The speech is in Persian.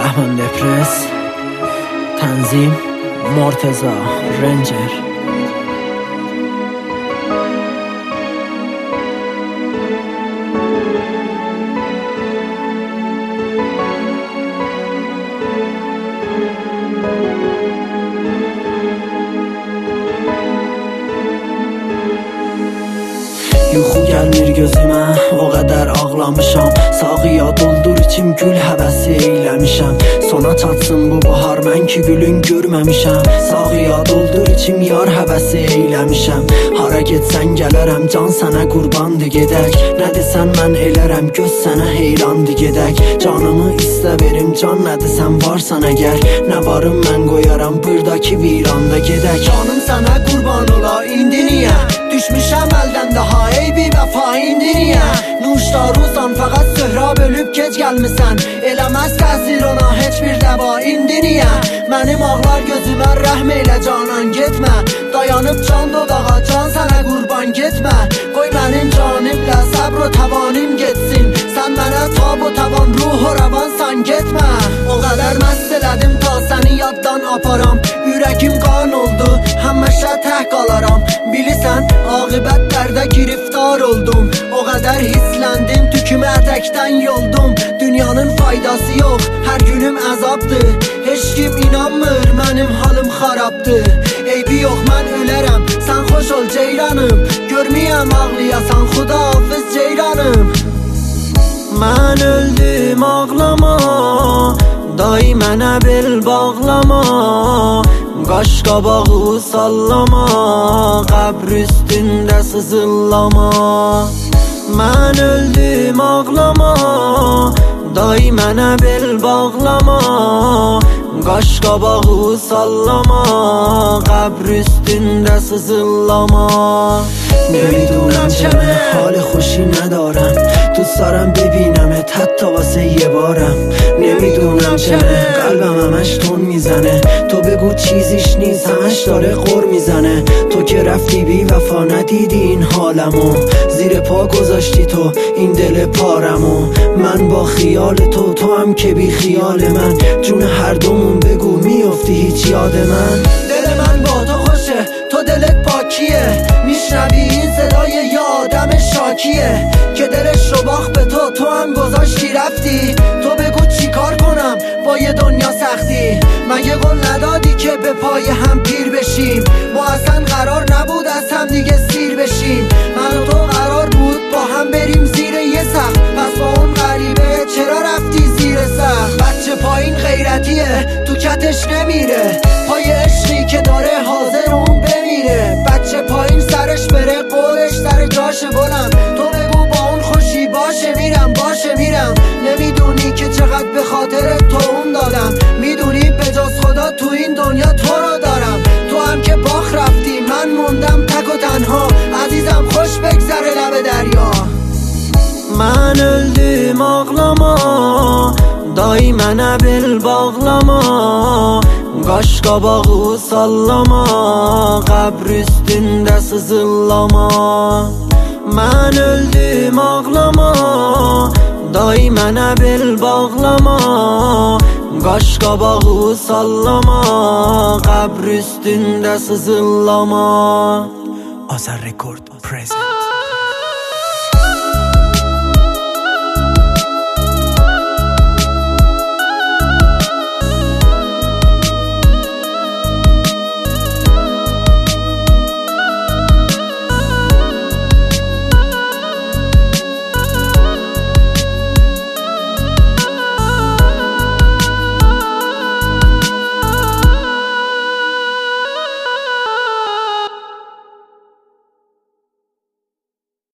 بهمن دپرس، تنظیم مرتضی رنجر. Yuxu gəlmir gözümə, o qədər ağlamışam. Sağıya doldur içim, gül həvəsi eyləmişəm. Sona çatsın bu bahar, mən ki gülün görməmişəm. Sağıya doldur içim, yar həvəsi eyləmişəm. Hara getsən gələrəm, can sənə qurbandı gedək. Nə desən mən elərəm, göz sənə heyrandı gedək. Canımı istə verim, can nə desən varsan əgər. Nə varım mən qoyaram, buradakı viranda gedək. Canım sənə qurban ola, indi niyə düşmüşəm əldən daha, ey bir vəfa indi niyə? Nuşdaruzan, fəqət söhrab ölüb gec gəlmisən. Eləməz təsir ona heç bir dəva, indi niyə? Mənim ağlar gözümə rəhm elə canan, getmə. Dayanıb can dodağa, can sənə qurban getmə. Qoy mənim canimlə səbr o təvanim getsin. Sən mənə tab o təvan, ruh o rəvansan, getmə. O qədər məst elədim ta səni yaddan aparam. Ürəkim qan oldu, həməşə tək qalaram. Bilirsən, aqibət dərdə giriftar oldum. O qədər hisləndim, tükümü ətəkdən yoldum. Dünyanın faydası yox, hər günüm əzabdır. Heç kim inanmır, mənim halım xarabdır. Eybi yox, mən ölərəm, sən xoş ol ceyranım. Görməyəm ağlayasan, xudahafız ceyranım. Mən öldüm ağlama, day mənə bel bağlama. Qaş qabağı sallama, qəbr üstündə sızıllama. Mən öldüm ağlama, day mənə bel bağlama. Qaş qabağı sallama, qəbr üstündə sızıllama. نمیدونم چرا حال خوشی ندارم، دوست دارم ببینمت حتی واسه یه بارم. نمیدونم چرا قلبم همش تون میزنه، تو بگو چیزیش نیست همش داره غر میزنه. تو که رفتی بی وفا ندیدی این حالمو، زیر پا گذاشتی تو این دل پارمو. من با خیال تو، تو هم که بی خیال من. جون هر دومون بگو میافتی هیچ یاد من. دل من با تو خوشه، تو دلت پاکیه. میشنوی این صدای یه آدم شاکیه که دلش رو باخت به تو، تو هم گذاشتی رفتی. تو بگو چی کار کنم با یه دنیا سختی؟ مگه قول ندادی که به پای هم پیر بشیم؟ ما اصلا قرار نبود از هم دیگه سیر بشیم. من و تو قرار بود با هم بریم زیر یه سقف، پس با اون غریبه چرا رفتی زیر سقف؟ بچه پایین غیرتیه، تو کتش نمیره، پای عشقی که داره حاضر اون بمیره. بچه پایین سرش بره، قولش سر جاشه بلند. تو بگو با اون خوشی باشه میرم، باشه میرم. نمیدونی که چقدر به خاطر تو اون دادم. میدونی به جز خدا تو این دنیا تو رو دارم. تو هم که باخ رفتی، من موندم تک و تنها. عزیزم خوش بگذره لب دریا. من öldüm ağlama, day mənə bel bağlama. Qaş qabağı sallama, qəbr üstündə sızıllama. Mən öldüm ağlama, day mənə bel bağlama. Qaş qabağı sallama, qəbr üstündə sızıllama. Azar Record present.